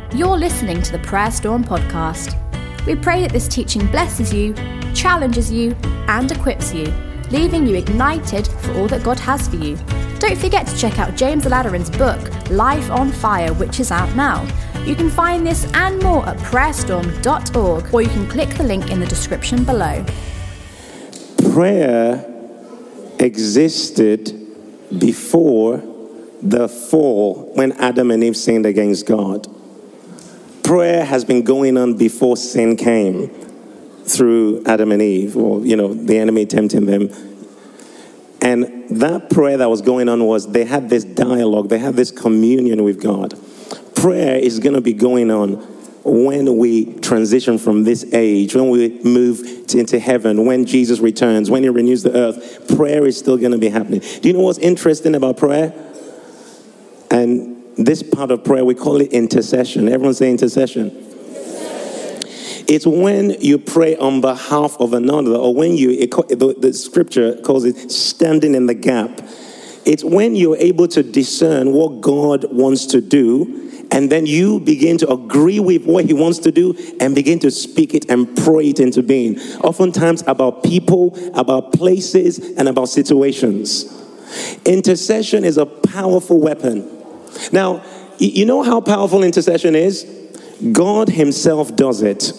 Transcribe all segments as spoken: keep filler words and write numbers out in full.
You're listening to the Prayer Storm podcast. We pray that this teaching blesses you, challenges you, and equips you, leaving you ignited for all that God has for you. Don't forget to check out James Aladderin's book, Life on Fire, which is out now. You can find this and more at prayer storm dot org, or you can click the link in the description below. Prayer existed before the fall, when Adam and Eve sinned against God. Prayer has been going on before sin came through Adam and Eve, or, you know, the enemy tempting them. And that prayer that was going on was they had this dialogue, they had this communion with God. Prayer is going to be going on when we transition from this age, when we move into heaven, when Jesus returns, when he renews the earth. Prayer is still going to be happening. Do you know what's interesting about prayer? And this part of prayer, we call it intercession. Everyone say intercession. Intercession. It's when you pray on behalf of another, or when you, it, the, the scripture calls it standing in the gap. It's when you're able to discern what God wants to do, and then you begin to agree with what he wants to do and begin to speak it and pray it into being. Oftentimes about people, about places, and about situations. Intercession is a powerful weapon. Now, you know how powerful intercession is? God himself does it.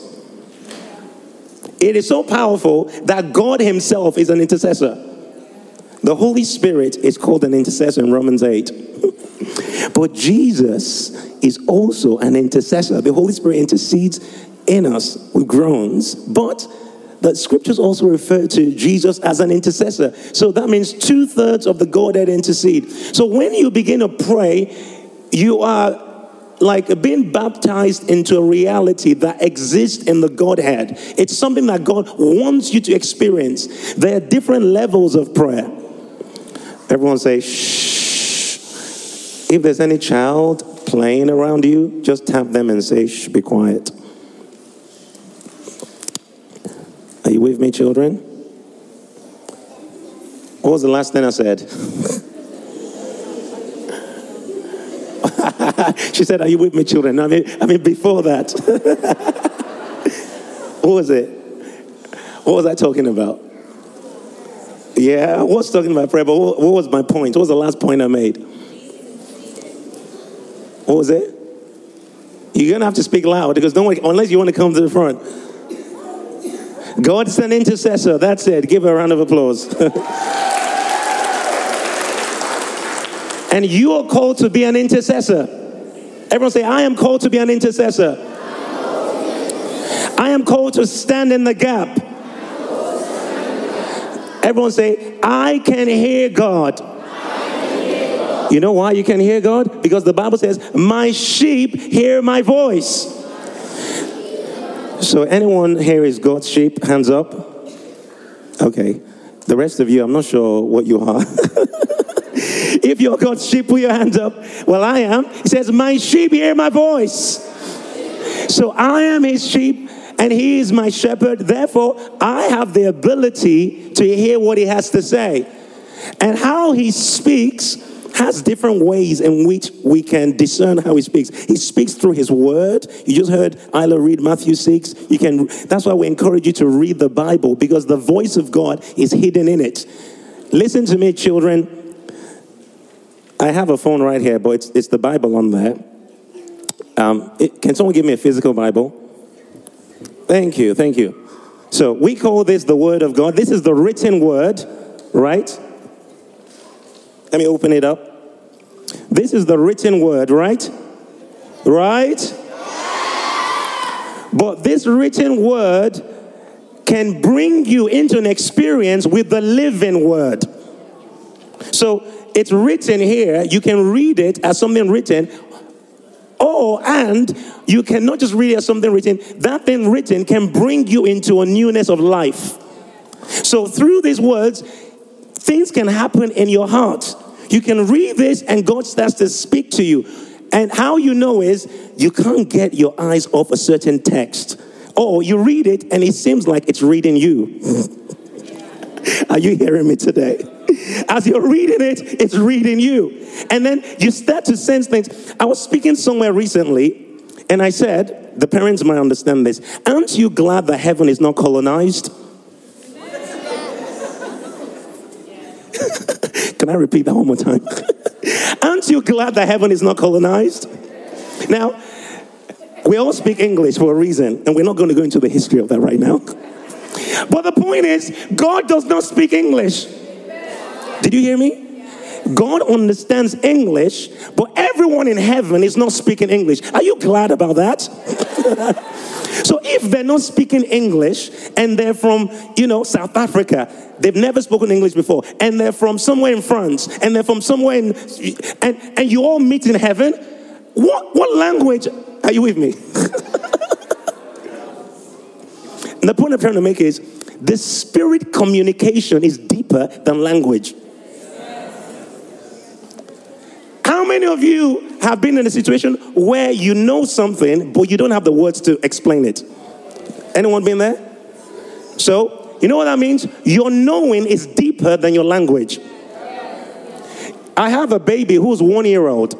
It is so powerful that God himself is an intercessor. The Holy Spirit is called an intercessor in Romans eight. But Jesus is also an intercessor. The Holy Spirit intercedes in us with groans. But the scriptures also refer to Jesus as an intercessor. So that means two-thirds of the Godhead intercede. So when you begin to pray, you are like being baptized into a reality that exists in the Godhead. It's something that God wants you to experience. There are different levels of prayer. Everyone say, shh. If there's any child playing around you, just tap them and say, shh, be quiet. Are you with me, children? What was the last thing I said? She said, are you with me, children? I mean, I mean before that. What was it? What was I talking about? Yeah, I was talking about prayer, but what, what was my point? What was the last point I made? What was it? You're going to have to speak loud, because don't worry, unless you want to come to the front. God's an intercessor. That's it. Give her a round of applause. And you are called to be an intercessor. Everyone say, I am called to be an intercessor. I am called to stand in the gap. Everyone say, I can hear God. You know why you can hear God? Because the Bible says, my sheep hear my voice. So anyone here is God's sheep? Hands up. Okay. The rest of you, I'm not sure what you are. If you're God's sheep, put your hands up. Well, I am. He says, my sheep hear my voice. So I am his sheep and he is my shepherd. Therefore, I have the ability to hear what he has to say. And how he speaks has different ways in which we can discern how he speaks. He speaks through his word. You just heard Isla read Matthew six. You can. That's why we encourage you to read the Bible, because the voice of God is hidden in it. Listen to me, children. I have a phone right here, but it's, it's the Bible on there. Um, it, can someone give me a physical Bible? Thank you, thank you. So we call this the Word of God. This is the written word, right? Let me open it up. This is the written word, right? Right? But this written word can bring you into an experience with the living word. So it's written here. You can read it as something written. Or, and you cannot just read it as something written. That thing written can bring you into a newness of life. So through these words, things can happen in your heart. You can read this and God starts to speak to you. And how you know is you can't get your eyes off a certain text. Or you read it and it seems like it's reading you. Are you hearing me today? As you're reading it, it's reading you. And then you start to sense things. I was speaking somewhere recently And I said, the parents might understand this. Aren't you glad that heaven is not colonized? Can I repeat that one more time? Aren't you glad that heaven is not colonized? Now, we all speak English for a reason, and we're not going to go into the history of that right now. But the point is, God does not speak English. Did you hear me? God understands English, but everyone in heaven is not speaking English. Are you glad about that? So if they're not speaking English, and they're from, you know, South Africa, they've never spoken English before, and they're from somewhere in France, and they're from somewhere in, and, and you all meet in heaven, what, what language are you with me? And the point I'm trying to make is, the spirit communication is deeper than language. How many of you have been in a situation where you know something, but you don't have the words to explain it? Anyone been there? So, you know what that means? Your knowing is deeper than your language. I have a baby who's one year old.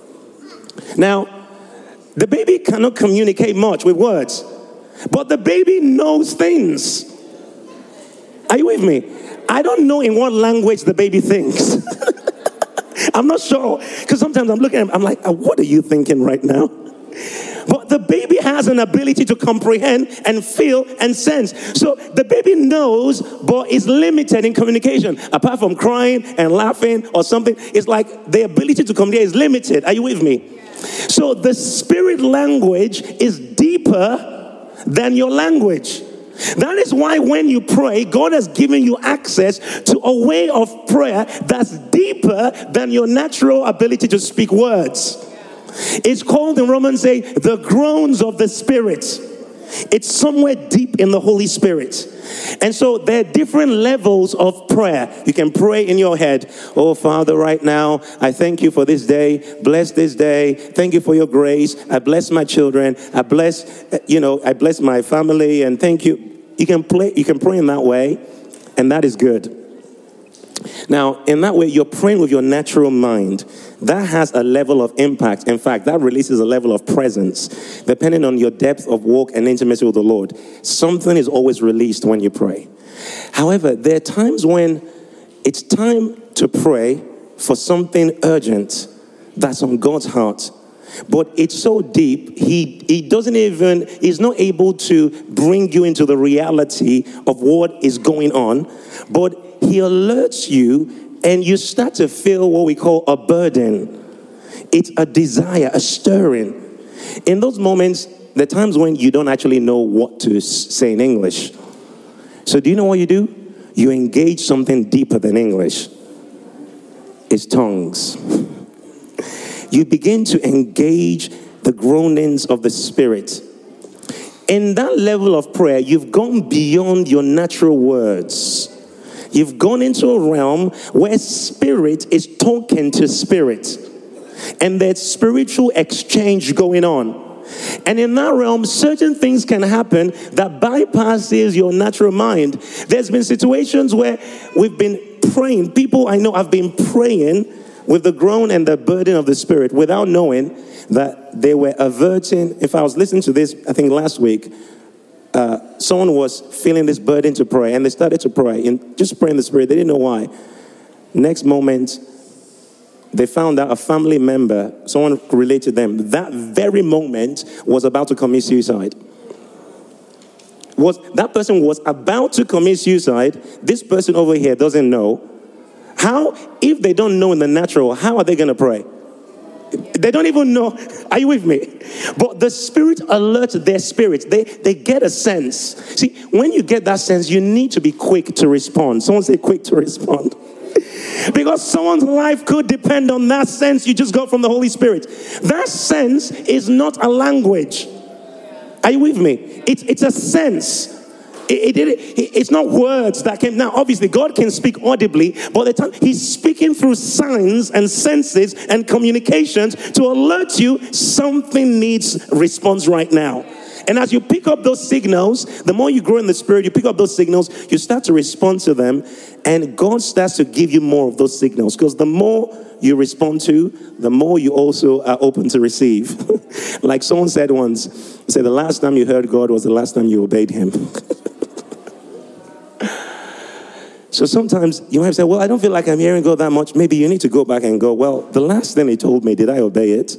Now, the baby cannot communicate much with words, but the baby knows things. Are you with me? I don't know in what language the baby thinks. I'm not sure, because sometimes I'm looking at him, I'm like, what are you thinking right now? But the baby has an ability to comprehend and feel and sense. So the baby knows, but is limited in communication. Apart from crying and laughing or something, it's like the ability to communicate is limited. Are you with me? So the spirit language is deeper than your language. That is why when you pray, God has given you access to a way of prayer that's deeper than your natural ability to speak words. It's called in Romans eight, the groans of the Spirit. It's somewhere deep in the Holy Spirit. And so there are different levels of prayer. You can pray in your head. Oh, Father, right now, I thank you for this day. Bless this day. Thank you for your grace. I bless my children. I bless, you know, I bless my family. And thank you. You can play, you can pray in that way. And that is good. Now, in that way, you're praying with your natural mind. That has a level of impact. In fact, that releases a level of presence. Depending on your depth of walk and intimacy with the Lord, something is always released when you pray. However, there are times when it's time to pray for something urgent that's on God's heart. But it's so deep, he, he doesn't even, he's not able to bring you into the reality of what is going on. But he alerts you, and you start to feel what we call a burden. It's a desire, a stirring. In those moments, there are times when you don't actually know what to say in English. So do you know what you do? You engage something deeper than English. It's tongues. You begin to engage the groanings of the Spirit. In that level of prayer, you've gone beyond your natural words. You've gone into a realm where spirit is talking to spirit. And there's spiritual exchange going on. And in that realm, certain things can happen that bypasses your natural mind. There's been situations where we've been praying. People I know have been praying with the groan and the burden of the Spirit without knowing that they were averting. If I was listening to this, I think last week, Uh, someone was feeling this burden to pray, and they started to pray and just pray in the Spirit. They didn't know why. Next moment, they found out a family member, someone related to them, that very moment was about to commit suicide. Was that person was about to commit suicide? This person over here doesn't know. How, if they don't know in the natural, how are they going to pray? They don't even know. Are you with me? But the Spirit alerts their spirits. They they get a sense. See, when you get that sense, you need to be quick to respond. Someone say quick to respond. Because someone's life could depend on that sense you just got from the Holy Spirit. That sense is not a language. Are you with me? It's, it's a sense. It, it, it, it's not words that came. Now, obviously, God can speak audibly, but the time He's speaking through signs and senses and communications to alert you something needs response right now. And as you pick up those signals, the more you grow in the Spirit, you pick up those signals, you start to respond to them, and God starts to give you more of those signals. Because the more you respond to, the more you also are open to receive. Like someone said once, say the last time you heard God was the last time you obeyed him. So sometimes you might say, well, I don't feel like I'm hearing God that much. Maybe you need to go back and go, well, the last thing he told me, did I obey it?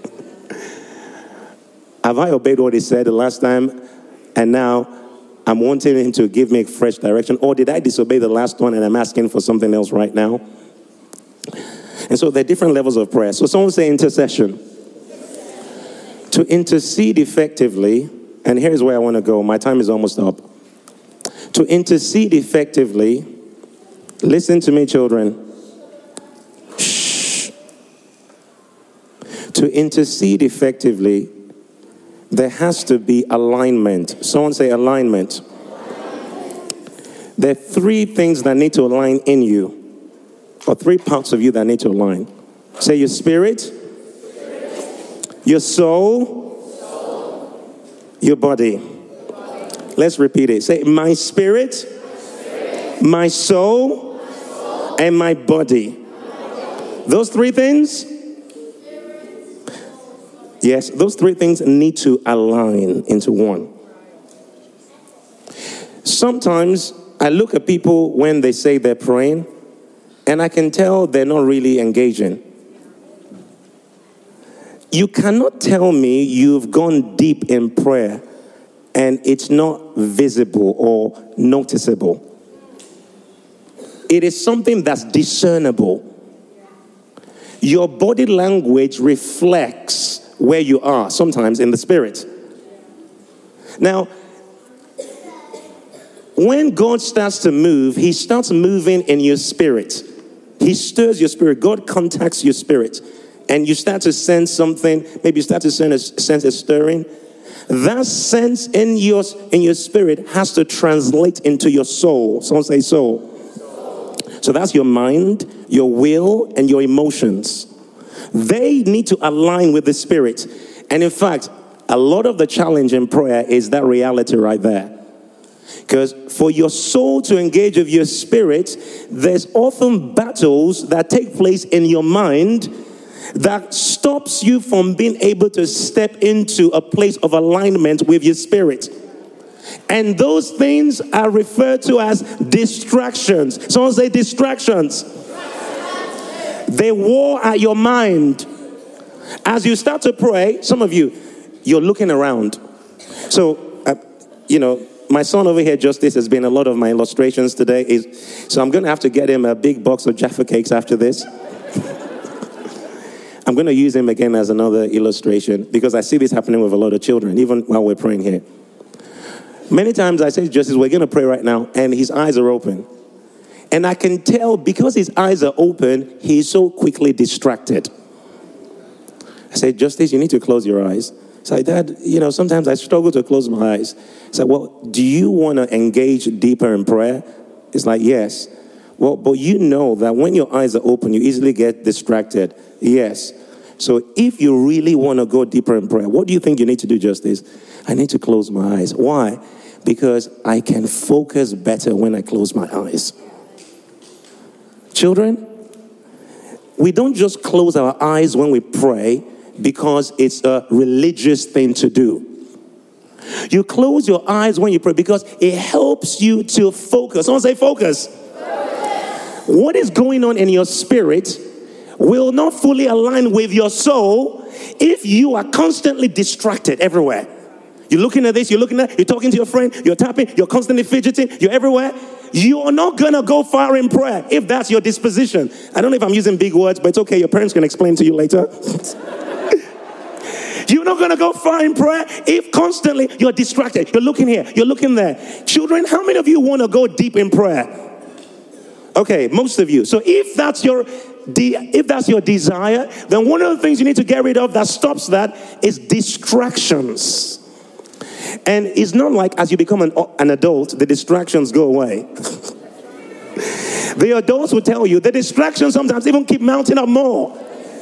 Have I obeyed what he said the last time? And now I'm wanting him to give me a fresh direction. Or did I disobey the last one and I'm asking for something else right now? And so there are different levels of prayer. So someone say intercession. To intercede effectively, and here's where I want to go. My time is almost up. To intercede effectively, listen to me, children. Shh. To intercede effectively, there has to be alignment. Someone say alignment. There are three things that need to align in you, or three parts of you that need to align. Say your spirit, your soul, your body. Let's repeat it. Say my spirit, my soul, and my body. Those three things? Yes, those three things need to align into one. Sometimes I look at people when they say they're praying, and I can tell they're not really engaging. You cannot tell me you've gone deep in prayer and it's not visible or noticeable. It is something that's discernible. Your body language reflects where you are, sometimes in the spirit. Now, when God starts to move, he starts moving in your spirit. He stirs your spirit. God contacts your spirit. And you start to sense something. Maybe you start to sense a, sense a stirring. That sense in your, in your spirit has to translate into your soul. Someone say soul. So that's your mind, your will, and your emotions. They need to align with the spirit. And in fact, a lot of the challenge in prayer is that reality right there. Because for your soul to engage with your spirit, there's often battles that take place in your mind that stops you from being able to step into a place of alignment with your spirit. And those things are referred to as distractions. Someone say distractions. They war at your mind. As you start to pray, some of you, you're looking around. So, uh, you know, my son over here, Justice, has been a lot of my illustrations today. Is, so I'm going to have to get him a big box of Jaffa cakes after this. I'm going to use him again as another illustration because I see this happening with a lot of children, even while we're praying here. Many times I say to Justice, we're going to pray right now, and his eyes are open. And I can tell because his eyes are open, he's so quickly distracted. I say, Justice, you need to close your eyes. It's like, Dad, you know, sometimes I struggle to close my eyes. It's like, well, do you want to engage deeper in prayer? It's like, yes. Well, but you know that when your eyes are open, you easily get distracted. Yes. So if you really want to go deeper in prayer, what do you think you need to do, Justice? I need to close my eyes. Why? Because I can focus better when I close my eyes. Children, we don't just close our eyes when we pray because it's a religious thing to do. You close your eyes when you pray because it helps you to focus. Someone say focus. Focus. What is going on in your spirit will not fully align with your soul if you are constantly distracted everywhere. You're looking at this, you're looking at, you're talking to your friend, you're tapping, you're constantly fidgeting, you're everywhere. You're not going to go far in prayer if that's your disposition. I don't know if I'm using big words, but it's okay. Your parents can explain to you later. You're not going to go far in prayer if constantly you're distracted. You're looking here, you're looking there. Children, how many of you want to go deep in prayer? Okay, most of you. So if that's your de- if that's your desire, then one of the things you need to get rid of that stops that is distractions. And it's not like as you become an, an adult, the distractions go away. The adults will tell you the distractions sometimes even keep mounting up more.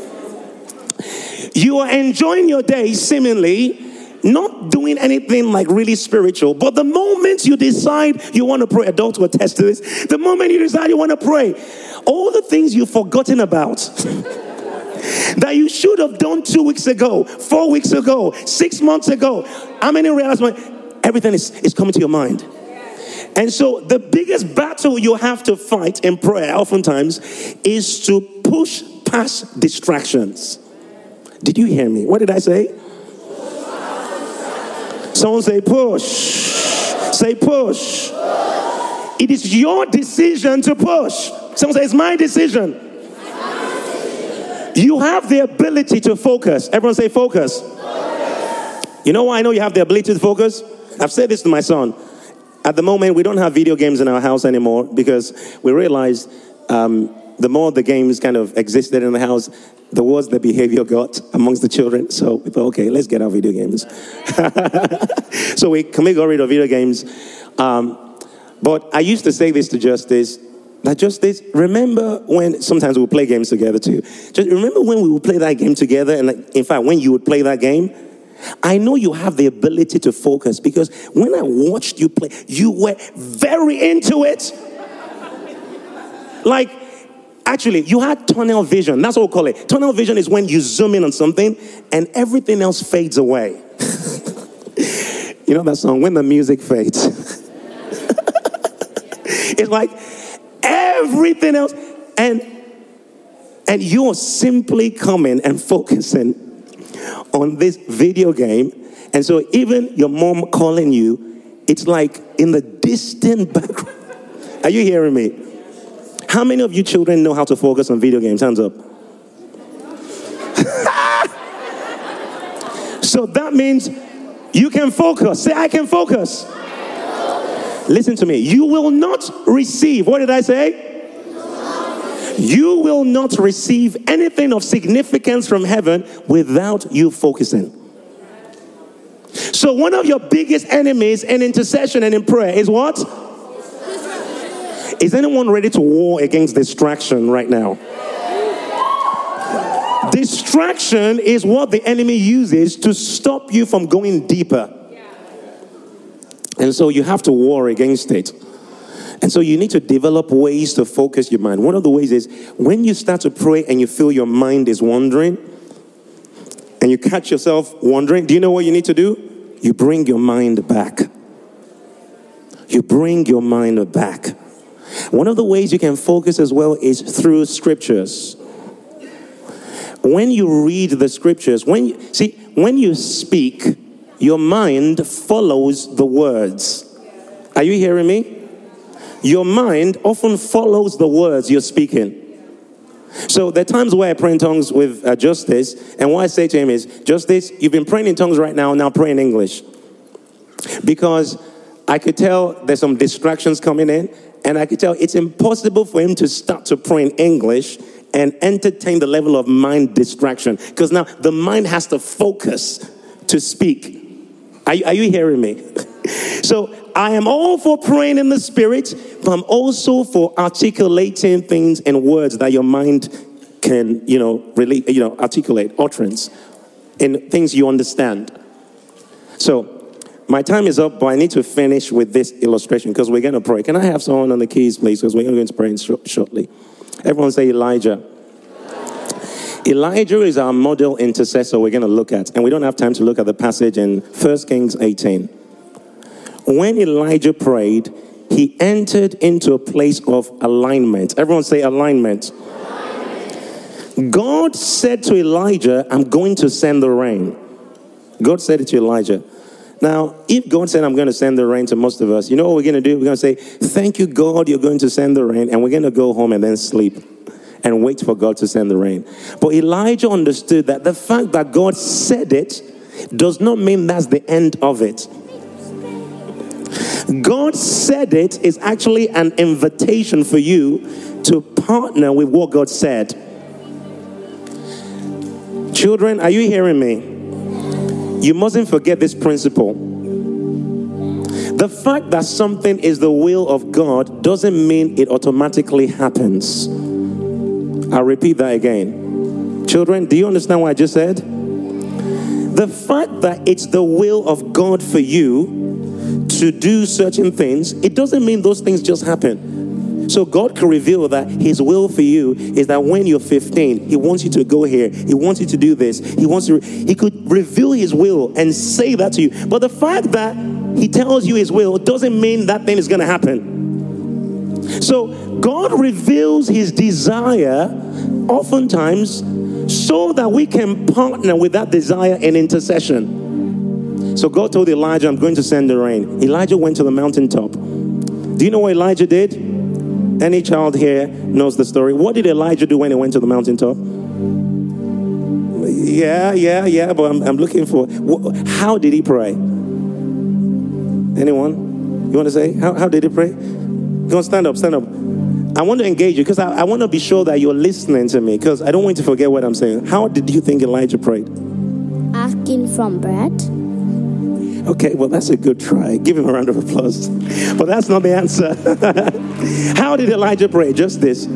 You are enjoying your day seemingly, not doing anything like really spiritual, but the moment you decide you want to pray, adults will attest to this, the moment you decide you want to pray, All the things you've forgotten about that you should have done two weeks ago, four weeks ago, six months ago. How many realize everything is, is coming to your mind? And so the biggest battle you have to fight in prayer oftentimes is to push past distractions. Did you hear me? What did I say? Someone say push. Say push. It is your decision to push. Someone say it's my decision. You have the ability to focus. Everyone say focus. You know why I know you have the ability to focus? I've said this to my son. At the moment, we don't have video games in our house anymore because we realized um, the more the games kind of existed in the house, the worse the behavior got amongst the children. So we thought, okay, let's get our video games. So we can got rid of video games. Um, but I used to say this to Justice, that Justice, remember when sometimes we'll play games together too. Just remember when we would play that game together, and like, in fact, when you would play that game, I know you have the ability to focus because when I watched you play, you were very into it. Like, actually, you had tunnel vision. That's what we call it. Tunnel vision is when you zoom in on something and everything else fades away. You know that song, When the Music Fades? It's like everything else. And, and you're simply coming and focusing on this video game. And so even your mom calling you, it's like in the distant background. Are you hearing me? How many of you children know how to focus on video games? Hands up. So that means you can focus. Say, I can focus. Listen to me. You will not receive. What did I say? You will not receive anything of significance from heaven without you focusing. So one of your biggest enemies in intercession and in prayer is what? Is anyone ready to war against distraction right now? Distraction is what the enemy uses to stop you from going deeper. And so you have to war against it. And so you need to develop ways to focus your mind. One of the ways is when you start to pray and you feel your mind is wandering and you catch yourself wandering, do you know what you need to do? You bring your mind back. You bring your mind back. One of the ways you can focus as well is through scriptures. When you read the scriptures, when you, see, when you speak, your mind follows the words. Are you hearing me? Your mind often follows the words you're speaking. So there are times where I pray in tongues with uh, Justice, and what I say to him is, Justice, you've been praying in tongues right now, now pray in English. Because I could tell there's some distractions coming in, and I could tell it's impossible for him to start to pray in English and entertain the level of mind distraction. Because now the mind has to focus to speak. Are, are you hearing me? So I am all for praying in the spirit, but I'm also for articulating things in words that your mind can, you know, really, you know, articulate, utterance, in things you understand. So my time is up, but I need to finish with this illustration because we're going to pray. Can I have someone on the keys, please? Because we're going to pray shortly. Everyone say Elijah. Elijah is our model intercessor we're going to look at. And we don't have time to look at the passage in First Kings eighteen. When Elijah prayed, he entered into a place of alignment. Everyone say alignment. Alignment. God said to Elijah, I'm going to send the rain. God said it to Elijah. Now, if God said, I'm going to send the rain to most of us, you know what we're going to do? We're going to say, thank you, God, you're going to send the rain. And we're going to go home and then sleep and wait for God to send the rain. But Elijah understood that the fact that God said it does not mean that's the end of it. God said it is actually an invitation for you to partner with what God said. Children, are you hearing me? You mustn't forget this principle. The fact that something is the will of God doesn't mean it automatically happens. I'll repeat that again. Children, do you understand what I just said? The fact that it's the will of God for you to do certain things, it doesn't mean those things just happen. So God can reveal that his will for you is that when you're fifteen, he wants you to go here. He wants you to do this. He wants to, he could reveal his will and say that to you. But the fact that he tells you his will doesn't mean that thing is going to happen. So God reveals his desire oftentimes so that we can partner with that desire in intercession. So God told Elijah, I'm going to send the rain. Elijah went to the mountaintop. Do you know what Elijah did? Any child here knows the story. What did Elijah do when he went to the mountaintop? Yeah, yeah, yeah, but I'm, I'm looking for, how did he pray? Anyone? You want to say? How, how did he pray? Go on, stand up, stand up. I want to engage you because I, I want to be sure that you're listening to me because I don't want you to forget what I'm saying. How did you think Elijah prayed? Asking from bread. Okay, well, that's a good try. Give him a round of applause. But that's not the answer. How did Elijah pray? Just this.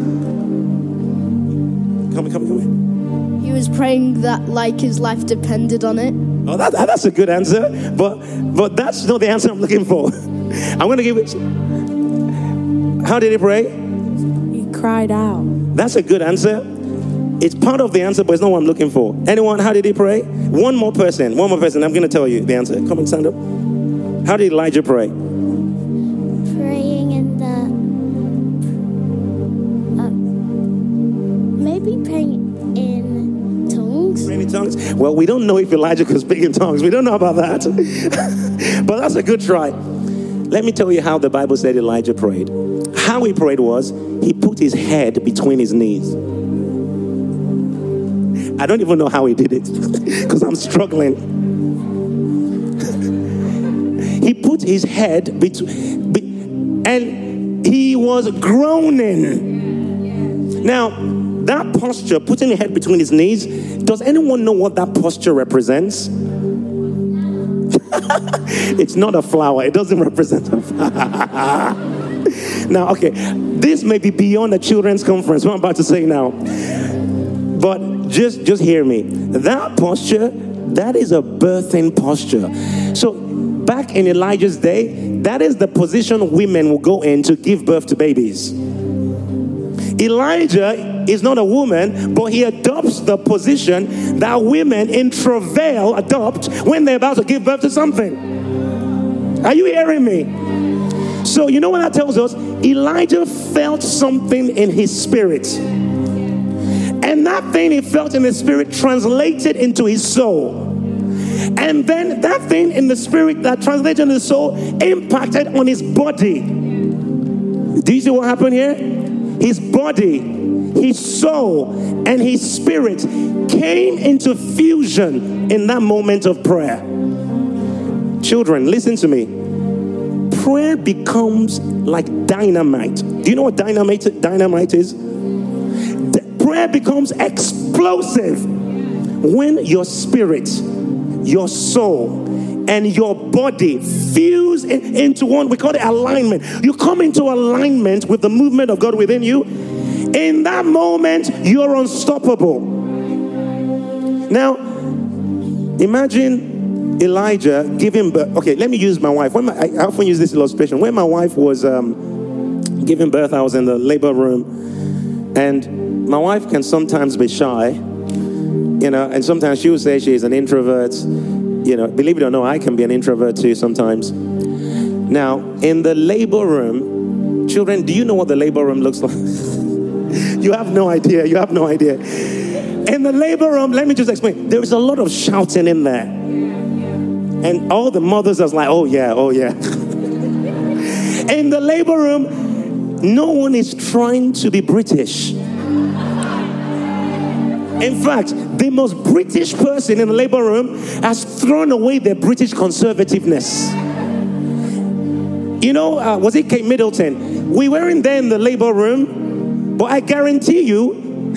Come, come, come. He was praying that like his life depended on it. Oh, that, that's a good answer. But but that's not the answer I'm looking for. I'm going to give it. How did he pray? He cried out. That's a good answer. It's part of the answer, but it's not what I'm looking for. Anyone, how did he pray? One more person. One more person. I'm going to tell you the answer. Come and stand up. How did Elijah pray? Praying in the... Uh, maybe praying in tongues? Praying in tongues? Well, we don't know if Elijah could speak in tongues. We don't know about that. But that's a good try. Let me tell you how the Bible said Elijah prayed. How he prayed was, he put his head between his knees. I don't even know how he did it because I'm struggling. He put his head between, be, and he was groaning. Now, that posture, putting his head between his knees, does anyone know what that posture represents? It's not a flower. It doesn't represent a flower. Now, okay, this may be beyond the children's conference, what I'm about to say now. But just, just hear me. That posture, that is a birthing posture. So back in Elijah's day, that is the position women will go in to give birth to babies. Elijah is not a woman, but he adopts the position that women in travail adopt when they're about to give birth to something. Are you hearing me? So you know what that tells us? Elijah felt something in his spirit. And that thing he felt in the spirit translated into his soul. And then that thing in the spirit that translated into the soul impacted on his body. Do you see what happened here? His body, his soul, and his spirit came into fusion in that moment of prayer. Children, listen to me. Prayer becomes like dynamite. Do you know what dynamite, dynamite is? Prayer becomes explosive when your spirit, your soul, and your body fuse in, into one. We call it alignment. You come into alignment with the movement of God within you. In that moment, you're unstoppable. Now, imagine Elijah giving birth. Okay, let me use my wife. When my, I often use this illustration. When my wife was um, giving birth, I was in the labor room, and my wife can sometimes be shy, you know, and sometimes she will say she's an introvert. You know, believe it or not, I can be an introvert too sometimes. Now, in the labor room, children, do you know what the labor room looks like? You have no idea. You have no idea. In the labor room, let me just explain. There is a lot of shouting in there. And all the mothers are like, oh yeah, oh yeah. In the labor room, no one is trying to be British. In fact, the most British person in the labor room has thrown away their British conservativeness. You know, uh, was it Kate Middleton? We weren't there in the labor room, but I guarantee you,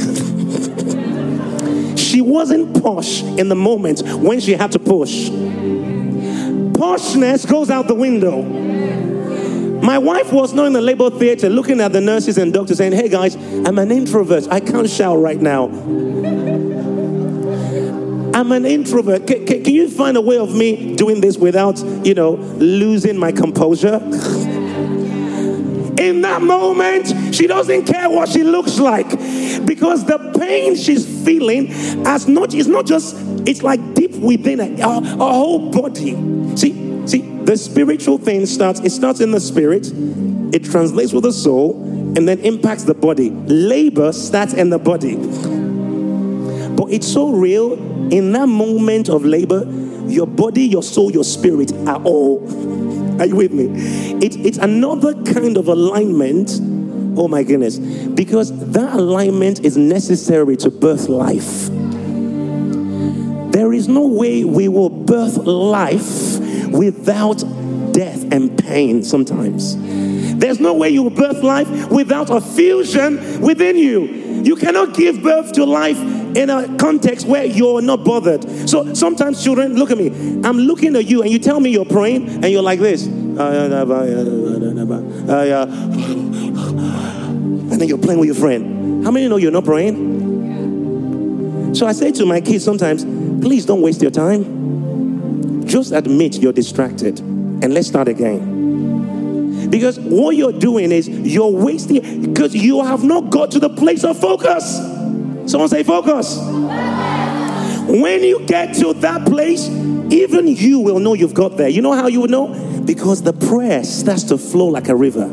she wasn't posh in the moment when she had to push. Poshness goes out the window. My wife was not in the labor theater looking at the nurses and doctors saying, hey guys, I'm an introvert. I can't shout right now. I'm an introvert. Can, can, can you find a way of me doing this without, you know, losing my composure? In that moment, she doesn't care what she looks like, because the pain she's feeling has not, it's not just, it's like deep within her, her, her whole body. See, see, the spiritual thing starts, it starts in the spirit, it translates with the soul, and then impacts the body. Labor starts in the body. But it's so real, in that moment of labor, your body, your soul, your spirit are all, are you with me? It, it's another kind of alignment, oh my goodness, because that alignment is necessary to birth life. There is no way we will birth life without death and pain sometimes. There's no way you will birth life without a fusion within you. You cannot give birth to life in a context where you're not bothered. So sometimes children, look at me. I'm looking at you and you tell me you're praying and you're like this. And then you're playing with your friend. How many know you're not praying? So I say to my kids sometimes, please don't waste your time. Just admit you're distracted and let's start again. Because what you're doing is you're wasting, because you have not got to the place of focus. Someone say focus. When you get to that place, even you will know you've got there. You know how you will know? Because the prayer starts to flow like a river.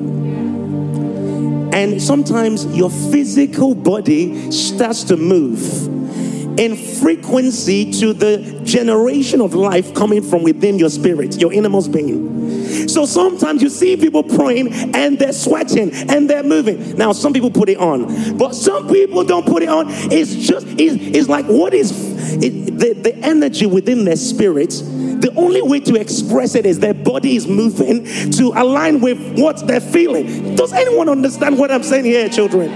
And sometimes your physical body starts to move in frequency to the generation of life coming from within your spirit, your innermost being. So sometimes you see people praying and they're sweating and they're moving. Now some people put it on, but some people don't put it on. It's just, it's, it's like what is it, the, the energy within their spirit. The only way to express it is their body is moving to align with what they're feeling. Does anyone understand what I'm saying here, children?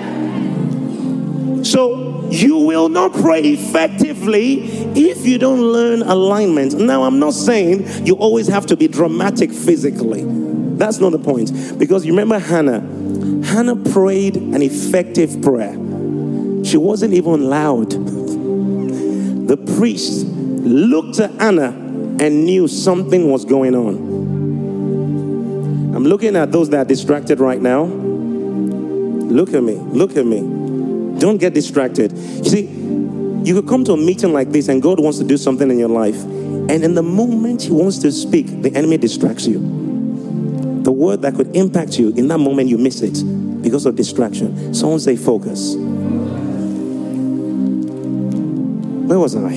So you will not pray effectively if you don't learn alignment. Now, I'm not saying you always have to be dramatic physically. That's not the point. Because you remember Hannah. Hannah prayed an effective prayer. She wasn't even loud. The priest looked at Hannah and knew something was going on. I'm looking at those that are distracted right now. Look at me. Look at me. Don't get distracted. You see, you could come to a meeting like this and God wants to do something in your life. And in the moment he wants to speak, the enemy distracts you. The word that could impact you, in that moment you miss it because of distraction. Someone say focus. Where was I?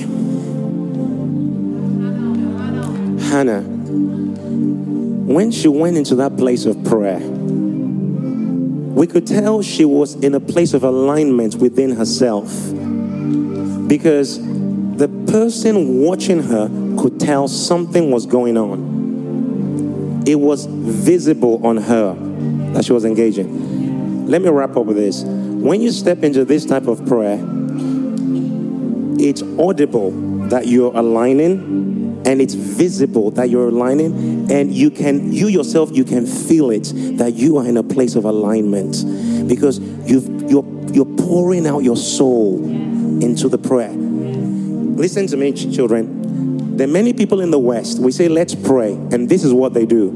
Hannah. When she went into that place of prayer, we could tell she was in a place of alignment within herself, because the person watching her could tell something was going on. It was visible on her that she was engaging. Let me wrap up with this. When you step into this type of prayer, it's audible that you're aligning, and it's visible that you're aligning, and you can, you yourself, you can feel it, that you are in a place of alignment, because you've, you're, you're pouring out your soul into the prayer. Listen to me, ch- children. There are many people in the West, we say, let's pray, and this is what they do.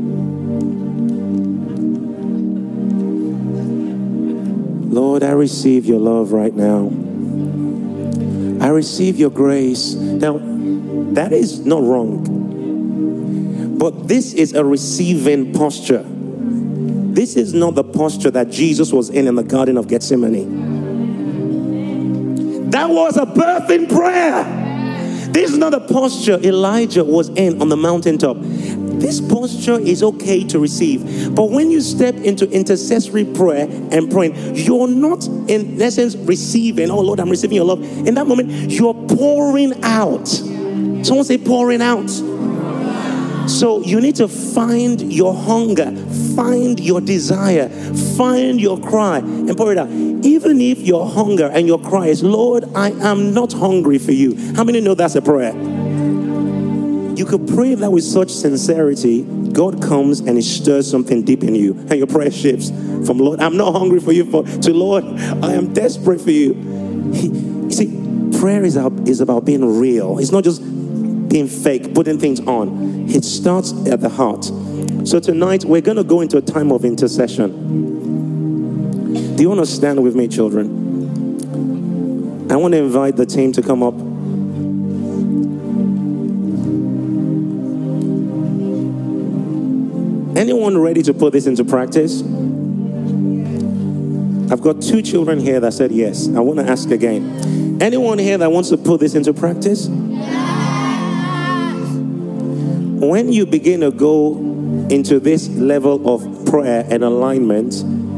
Lord, I receive your love right now. I receive your grace. Now, that is not wrong. But this is a receiving posture. This is not the posture that Jesus was in in the Garden of Gethsemane. That was a birthing prayer. This is not the posture Elijah was in on the mountaintop. This posture is okay to receive. But when you step into intercessory prayer and praying, you're not in essence receiving, oh Lord, I'm receiving your love. In that moment, you're pouring out. Someone say pouring out. So you need to find your hunger, find your desire, find your cry, and pour it out. Even if your hunger and your cry is, Lord, I am not hungry for you. How many know that's a prayer? You could pray that with such sincerity, God comes and he stirs something deep in you, and your prayer shifts from, Lord, I'm not hungry for you, for, to, Lord, I am desperate for you. He, you see, prayer is about, is about being real. It's not just being fake, putting things on. It starts at the heart. So tonight, we're going to go into a time of intercession. Do you want to stand with me, children? I want to invite the team to come up. Anyone ready to put this into practice? I've got two children here that said yes. I want to ask again. Anyone here that wants to put this into practice? Yes. When you begin to go into this level of prayer and alignment,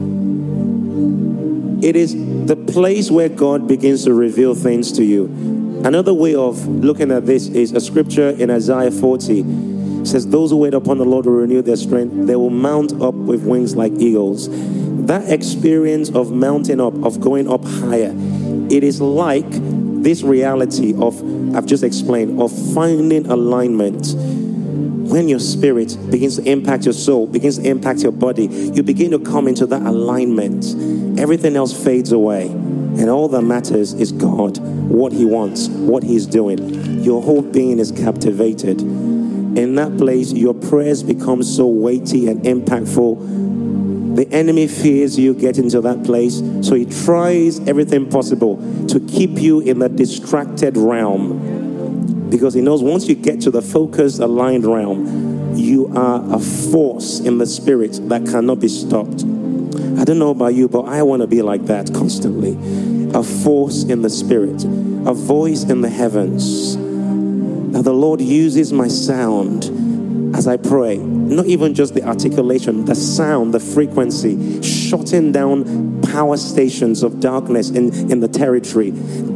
it is the place where God begins to reveal things to you. Another way of looking at this is a scripture in Isaiah forty. It says, those who wait upon the Lord will renew their strength. They will mount up with wings like eagles. That experience of mounting up, of going up higher, it is like this reality of, I've just explained, of finding alignment. When your spirit begins to impact your soul, begins to impact your body, you begin to come into that alignment. Everything else fades away. And all that matters is God, what He wants, what He's doing. Your whole being is captivated. In that place, your prayers become so weighty and impactful. The enemy fears you get into that place, so he tries everything possible to keep you in the distracted realm. Because he knows once you get to the focused, aligned realm, you are a force in the spirit that cannot be stopped. I don't know about you, but I want to be like that constantly. A force in the spirit, a voice in the heavens. Now the Lord uses my sound as I pray. Not even just the articulation, the sound, the frequency, shutting down power stations of darkness in, in the territory,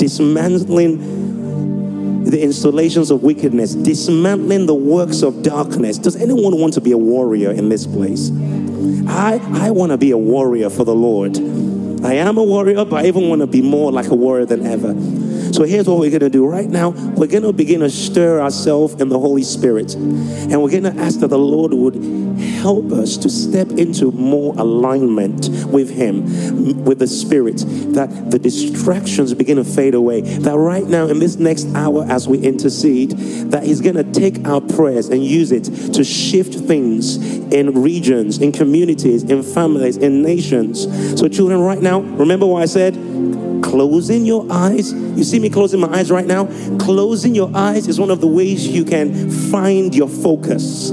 dismantling the installations of wickedness, dismantling the works of darkness. Does anyone want to be a warrior in this place? I, I want to be a warrior for the Lord. I am a warrior, but I even want to be more like a warrior than ever. So here's what we're going to do right now. We're going to begin to stir ourselves in the Holy Spirit. And we're going to ask that the Lord would help us to step into more alignment with Him, with the Spirit, that the distractions begin to fade away. That right now in this next hour as we intercede, that He's going to take our prayers and use it to shift things in regions, in communities, in families, in nations. So children, right now, remember what I said? Closing your eyes. You see me closing my eyes right now? Closing your eyes is one of the ways you can find your focus.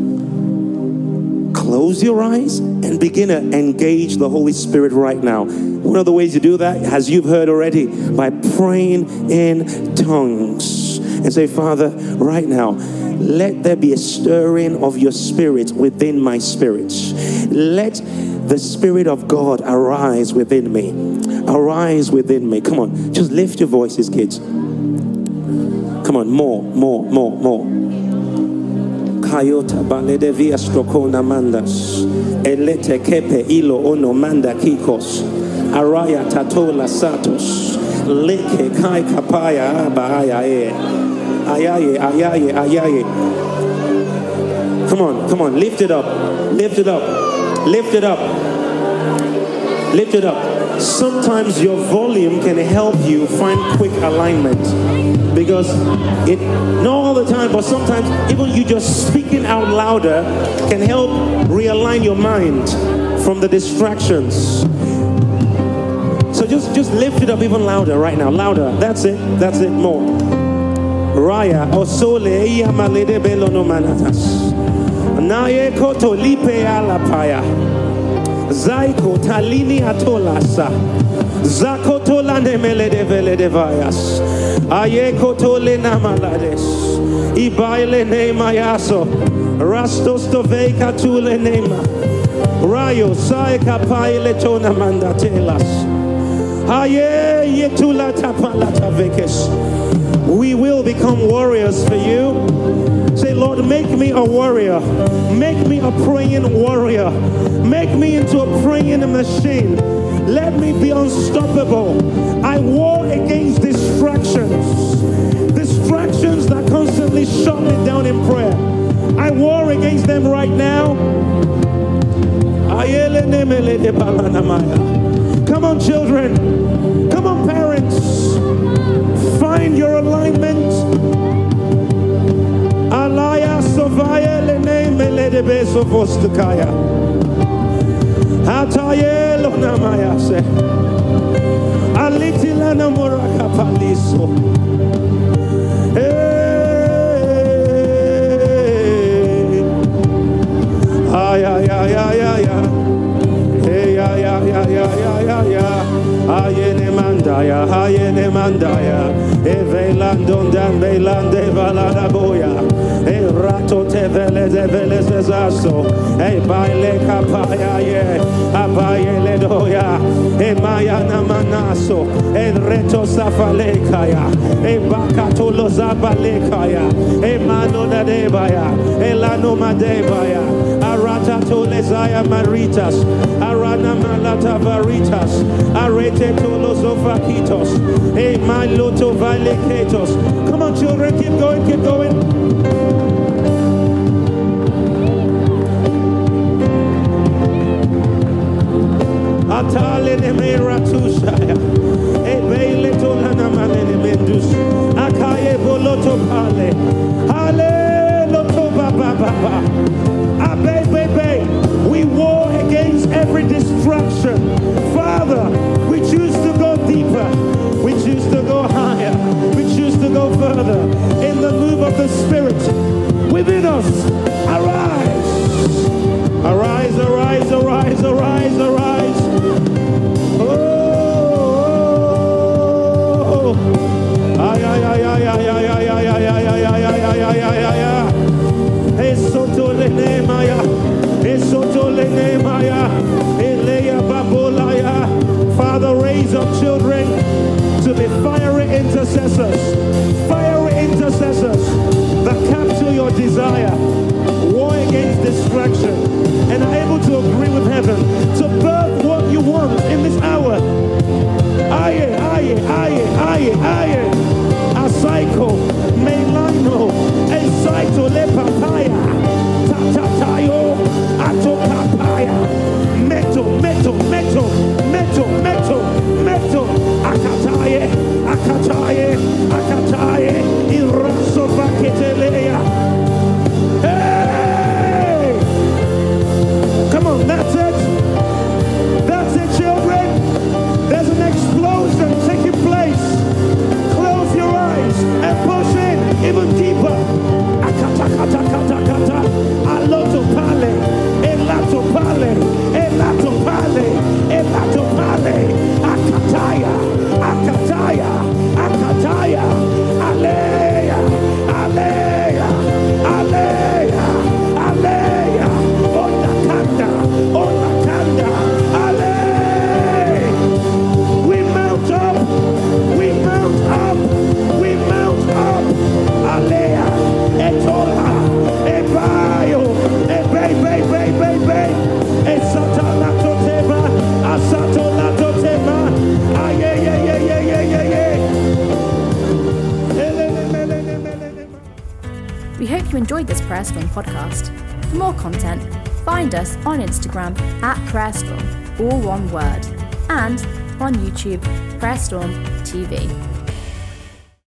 Close your eyes and begin to engage the Holy Spirit right now. One of the ways you do that, as you've heard already, by praying in tongues. And say, Father, right now, let there be a stirring of your spirit within my spirit. Let the Spirit of God arise within me. Arise within me. Come on, just lift your voices, kids. Come on, more, more, more, more. Kayota balede via strokona mandas. Elete kepe ilo ono manda kikos. Araya tatola satos. Leke kai kapaya abayaye. Ayaye, ayaye, ayaye. Come on, come on, lift it up. Lift it up. Lift it up. Lift it up. Sometimes your volume can help you find quick alignment, because it, not all the time, but sometimes even you just speaking out louder can help realign your mind from the distractions. So just, just lift it up even louder right now. Louder. That's it. That's it. More. Raya osole iya malede belono manatas. Naye koto lipe ala paya. Zaiko talini atolasa. Zakoto lande melede vele devayas. Aye koto le namalades. Ibaile ne mayaso. Rastos to veka tule nema. Rayo sai kapaile tona mandatelas. Aye yetula tapalata vekes. We will become warriors for you. Say, Lord, make me a warrior. Make me a praying warrior. Make me into a praying machine. Let me be unstoppable. I war against distractions. Distractions that constantly shut me down in prayer. I war against them right now. Come on, children. Come on, parents. Find your alignment. Alaya sovaya le name le de beso vostukaya. Ataye lo na mayase. Alitila na moraka paliso. Hey. Ay ay ay ay ay. Hey ya ya ya ya ya ya ya. Ayene mandaya, ayene mandaya. Evelando dan belande valada boya. E rato te vele de vele zezaso. E baile kapaya ye. Abaye le doya. E maya namanaso. E reto safalekaya. E bakato lo zabalekaya. E mano da debaya. E lano madebaya. Arata to lezaya maritas. Arana malata varitas. Arete to los ofakitos. E maloto valekatos. Come on, children, keep going, keep going. Atale ne meratushaya. E beile to lana manene mendus. Akaye boloto pale. Hale loto baba baba. Abe bebe. We war against every distraction. Father, we choose to go deeper. We choose to go higher. We choose to go further in the move of the Spirit within us. Arise. Arise, arise, arise, arise, arise. Oh, ay, ay, ay, ay, ay, ay, ay, ay, ay, ay, ay, ay, ay, ay, ay, ay, ay. Esoto lenemaya, esoto lenemaya, eleya babolaya. Father, raise up children to be fiery intercessors, fiery intercessors that capture your desire, war against distraction, and are able to agree with heaven to birth what you want in this hour. Aye, aye, aye, aye, aye. A cycle, melano, a cycle, le papaya, tatatayo, ato papaya, meto, meto, meto, meto, meto, meto, akataye, akataye, akataye, iraso vaketelea. Hey! Come on, that's it. That's it, children. There's an explosion taking place. Close your eyes and push in even deeper. Akata, kata, kata, kata. Aloto pale, elato pale, elato pale, elato pale. Akataya, akataya, akataya. Aleya, aleya, aleya, aleya. Onakanda, onakanda, ale. We mount up, we mount up, we mount up. Alea, etola, ebayo, ebe, be, be, be, be. Esata la totema, asato la totema. Aye, ye, ye, ye, ye, ye, ye. We hope you enjoyed this Prayer Storm podcast. For more content, find us on Instagram at Prayer Storm, all one word, and on YouTube, Prayer Storm T V.